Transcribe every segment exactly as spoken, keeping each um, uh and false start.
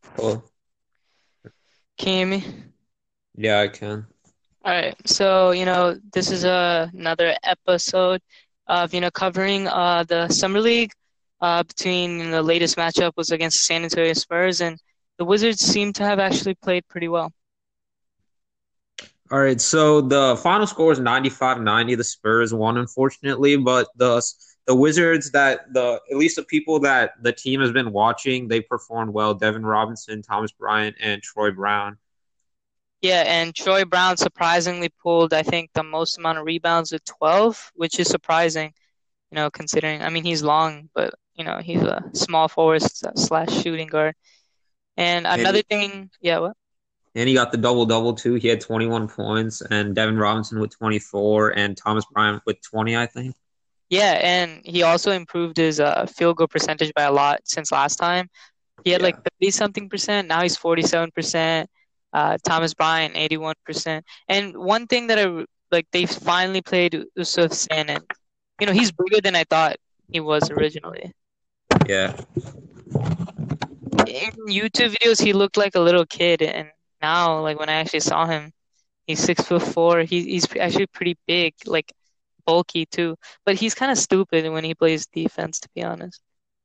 Cool. Can you hear me? Yeah, I can. All right. So, you know, this is uh, another episode of, you know, covering uh, the Summer League uh, between you know, the latest matchup was against San Antonio Spurs, and the Wizards seem to have actually played pretty well. All right, so the final score is ninety-five ninety. The Spurs won, unfortunately, but the the Wizards that the at least the people that the team has been watching, they performed well. Devin Robinson, Thomas Bryant, and Troy Brown. Yeah, and Troy Brown surprisingly pulled, I think, the most amount of rebounds with twelve, which is surprising, you know, considering, I mean, he's long, but, you know, he's a small forward slash shooting guard. And And another he, thing, yeah, what? and he got the double double too. He had twenty-one points, and Devin Robinson with twenty-four, and Thomas Bryant with twenty, I think. Yeah, and he also improved his uh, field goal percentage by a lot since last time. He had like Yeah. thirty something percent. Now he's forty-seven percent. Uh, Thomas Bryant, eighty-one percent. And one thing that I like, they finally played Yusuf Sen, and you know, he's bigger than I thought he was originally. Yeah. In YouTube videos, he looked like a little kid, and now, like when I actually saw him, he's six foot four. He, he's actually pretty big, like bulky too. But he's kind of stupid when he plays defense, to be honest.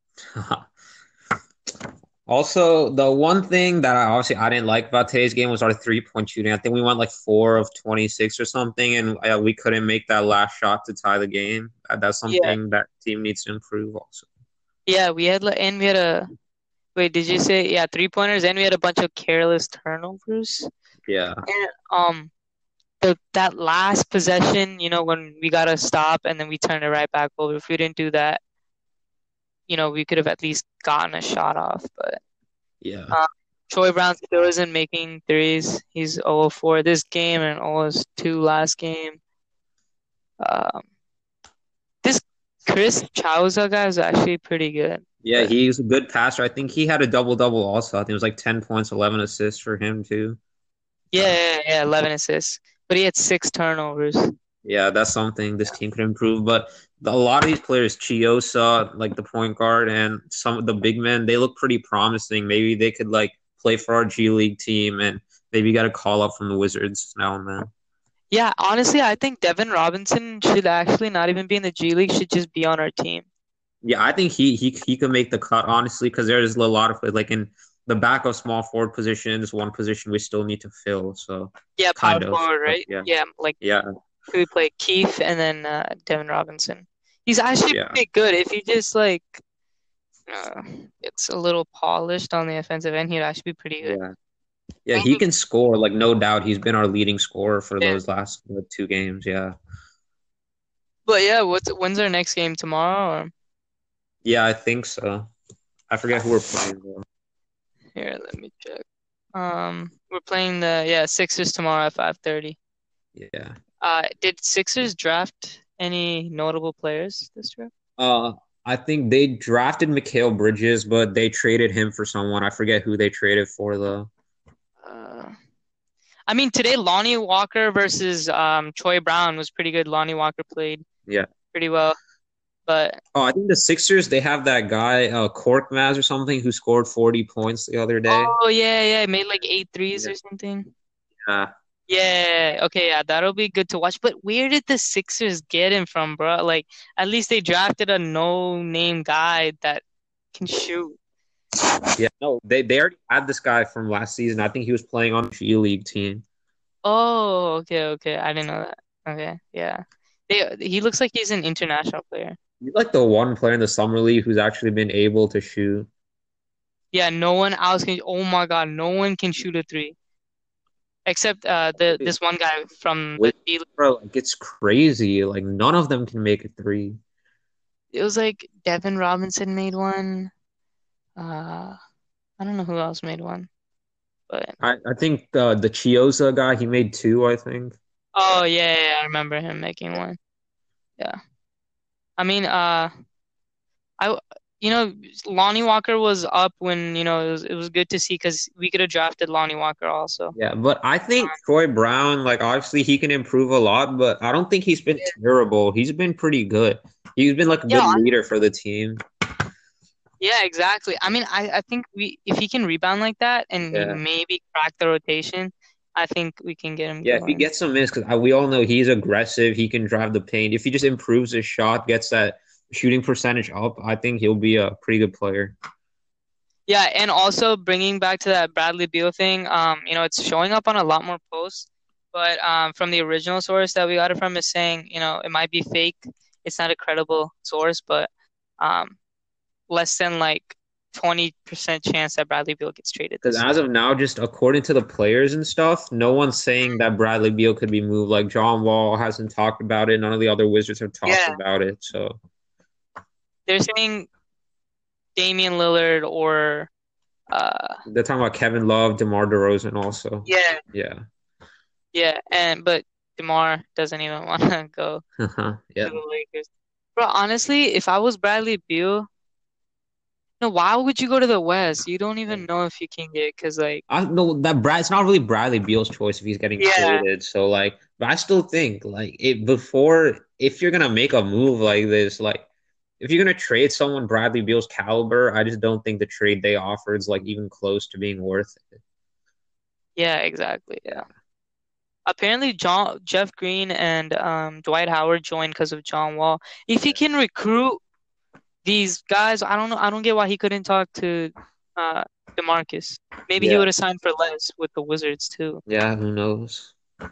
Also, the one thing that I obviously I didn't like about today's game was our three point shooting. I think we went like four of twenty-six or something, and uh, we couldn't make that last shot to tie the game. Uh, That's Yeah, something that team needs to improve also. yeah, we had like, and we had a wait, did you say yeah, three pointers, and we had a bunch of careless turnovers. Yeah. And um, the that last possession, you know, when we got to stop and then we turned it right back over. If we didn't do that, you know, we could have at least gotten a shot off. But Yeah. um, Troy Brown still isn't making threes. He's zero of four this game and zero of two last game. Um, this Chris Chauza guy is actually pretty good. Yeah, But he's a good passer. I think he had a double double also. I think it was like ten points, eleven assists for him too. yeah, yeah, yeah, eleven assists. But he had six turnovers. Yeah, that's something this team could improve. But the, a lot of these players, Chiosa, like the point guard, and some of the big men, they look pretty promising. Maybe they could like play for our G League team, and maybe get a call up from the Wizards now and then. Yeah, honestly, I think Devin Robinson should actually not even be in the G League, should just be on our team. Yeah, I think he he he could make the cut honestly because there's a lot of like in the back of small forward positions, one position we still need to fill. So Yeah, power kind of, forward, but right? yeah, Yeah, like yeah, who we play Keith and then uh, Devin Robinson. He's actually yeah. pretty good. If he just like uh, it's a little polished on the offensive end, he'd actually be pretty good. Yeah. Yeah, he can score, like no doubt. He's been our leading scorer for Yeah. those last uh, two games. Yeah. But yeah, what's when's our next game tomorrow? Or Yeah, I think so. I forget who we're playing though. here, let me check. Um, we're playing the yeah Sixers tomorrow at five thirty. Yeah. Uh, did Sixers draft any notable players this draft? Uh, I think they drafted Mikal Bridges, but they traded him for someone. I forget who they traded for though. Uh, I mean, today Lonnie Walker versus um Troy Brown was pretty good. Lonnie Walker played Yeah. pretty well, but Oh, I think the Sixers, they have that guy, uh, Korkmaz or something, who scored forty points the other day. oh yeah, yeah, made like eight threes Yeah. or something. Yeah. Yeah, okay, yeah, that'll be good to watch. But where did the Sixers get him from, bro? Like, at least they drafted a no-name guy that can shoot. Yeah. No, they, they already had this guy from last season. I think he was playing on the G League team. Oh, okay, okay, I didn't know that. Okay, yeah, they, he looks like he's an international player. He's like the one player in the summer league who's actually been able to shoot. Yeah, no one else can. Oh my God, no one can shoot a three except uh the this one guy from the With D League. bro, like it's crazy. Like none of them can make a three. It was like Devin Robinson made one. Uh, I don't know who else made one, but I, I think uh, the Chiosa guy, he made two, I think. oh yeah, yeah, yeah, I remember him making one. Yeah, I mean, uh, I you know Lonnie Walker was up when you know it was it was good to see because we could have drafted Lonnie Walker also. Yeah, but I think Troy Brown, like obviously he can improve a lot, but I don't think he's been terrible. He's been pretty good. He's been like a Yeah, good leader for the team. Yeah, exactly. I mean, I, I think we if he can rebound like that and he Yeah. maybe crack the rotation, I think we can get him Yeah, if he going. gets some minutes, because we all know he's aggressive, he can drive the paint. If he just improves his shot, gets that shooting percentage up, I think he'll be a pretty good player. Yeah, and also bringing back to that Bradley Beal thing, um, you know, it's showing up on a lot more posts, but um, from the original source that we got it from is saying, you know, it might be fake. It's not a credible source, but um, less than like twenty percent chance that Bradley Beal gets traded Because this as year. of now, just according to the players and stuff, no one's saying that Bradley Beal could be moved. Like John Wall hasn't talked about it. None of the other Wizards have talked Yeah, about it. So they're saying Damian Lillard or uh, they're talking about Kevin Love, DeMar DeRozan also. yeah, Yeah. yeah, and but DeMar doesn't even want to go Yeah. to the Lakers. Bro, honestly, if I was Bradley Beal, no, why would you go to the West? You don't even know if you can get because like I know that Brad. It's not really Bradley Beal's choice if he's getting yeah, traded. So like, but I still think like it before if you're gonna make a move like this, like if you're gonna trade someone Bradley Beal's caliber, I just don't think the trade they offered is like even close to being worth it. yeah, exactly, yeah. Apparently, John Jeff Green and um Dwight Howard joined because of John Wall. If he can recruit these guys, I don't know. I don't get why he couldn't talk to uh DeMarcus. Maybe he Yeah, would have signed for less with the Wizards too, yeah. Who knows?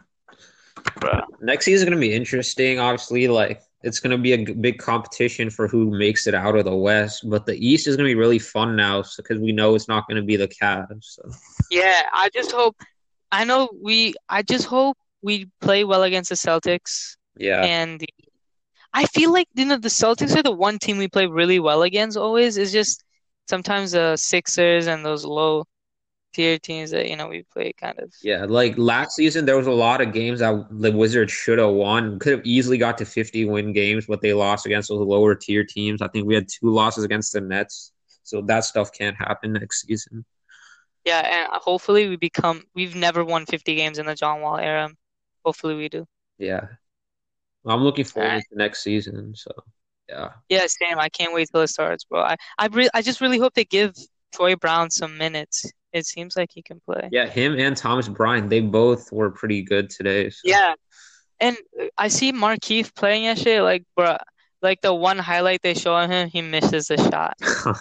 bro. Next season is gonna be interesting. Obviously, like it's gonna be a g- big competition for who makes it out of the West. But the East is gonna be really fun now because we know it's not gonna be the Cavs. So Yeah, I just hope. I know we. I just hope we play well against the Celtics, yeah. and the, I feel like you know the Celtics are the one team we play really well against. Always it's just sometimes the Sixers and those low tier teams that you know we play kind of. Yeah, like last season, there was a lot of games that the Wizards should have won. Could have easily got to fifty win games, but they lost against those lower tier teams. I think we had two losses against the Nets, so that stuff can't happen next season. Yeah, and hopefully we become. We've never won fifty games in the John Wall era. Hopefully we do. Yeah, I'm looking All forward right. to next season. So yeah, Yeah, same. I can't wait till it starts, bro. I I re I just really hope they give Troy Brown some minutes. It seems like he can play. yeah, him and Thomas Bryant, they both were pretty good today. So Yeah, and uh, I see Markieff playing that shit. Like, bro, like the one highlight they show of him, he misses the shot.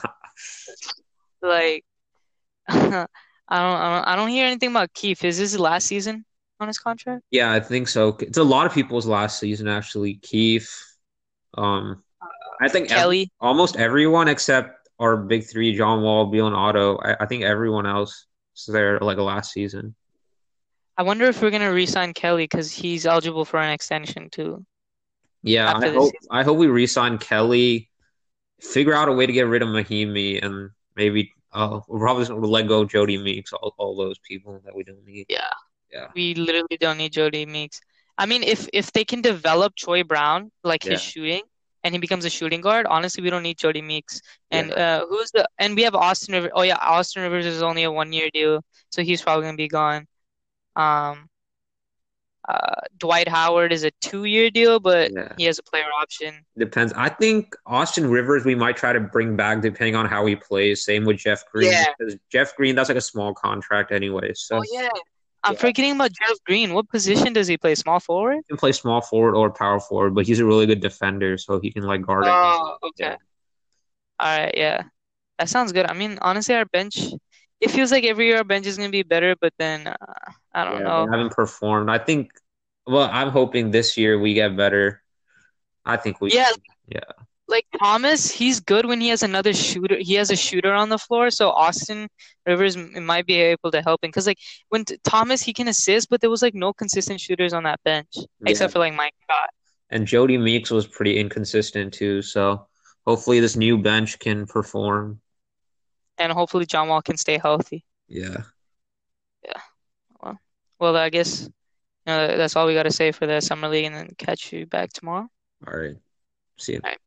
Like, I don't, I don't, I don't hear anything about Keith. Is this his last season on his contract? yeah, I think so. It's a lot of people's last season actually. Keith, um, I think every, Kelly. almost everyone except our big three, John Wall, Beal, and Otto. I, I think everyone else is there like last season. I wonder if we're gonna re-sign Kelly because he's eligible for an extension too Yeah, I after this hope season. I hope we re-sign Kelly, figure out a way to get rid of Mahimi, and maybe uh, we'll probably just let go of Jody Meeks, all, all those people that we don't need. Yeah, Yeah, we literally don't need Jody Meeks. I mean, if if they can develop Troy Brown like his yeah, shooting and he becomes a shooting guard, honestly, we don't need Jody Meeks. And yeah, uh, who's the? And we have Austin Rivers. Oh yeah, Austin Rivers is only a one year deal, so he's probably gonna be gone. Um, uh, Dwight Howard is a two year deal, but yeah. he has a player option. Depends. I think Austin Rivers we might try to bring back depending on how he plays. Same with Jeff Green Yeah. because Jeff Green that's like a small contract anyway. Oh So yeah. I'm yeah, forgetting about Jeff Green. What position does he play? Small forward? he can play small forward or power forward, but he's a really good defender, so he can like guard anyone. Oh, Yeah. okay. All right, yeah. That sounds good. I mean, honestly, our bench, it feels like every year our bench is gonna be better, but then uh, I don't Yeah, they know. haven't performed. I think, well, I'm hoping this year we get better. I think we Yeah, can. Yeah. like Thomas, he's good when he has another shooter. He has a shooter on the floor, so Austin Rivers m- might be able to help him. Because like when t Thomas, he can assist, but there was like no consistent shooters on that bench Yeah. except for like Mike Scott. And Jody Meeks was pretty inconsistent too. So hopefully this new bench can perform. And hopefully John Wall can stay healthy. Yeah. Yeah. Well, well, I guess you know, that's all we got to say for the summer league, and then catch you back tomorrow. All right. See you. All right.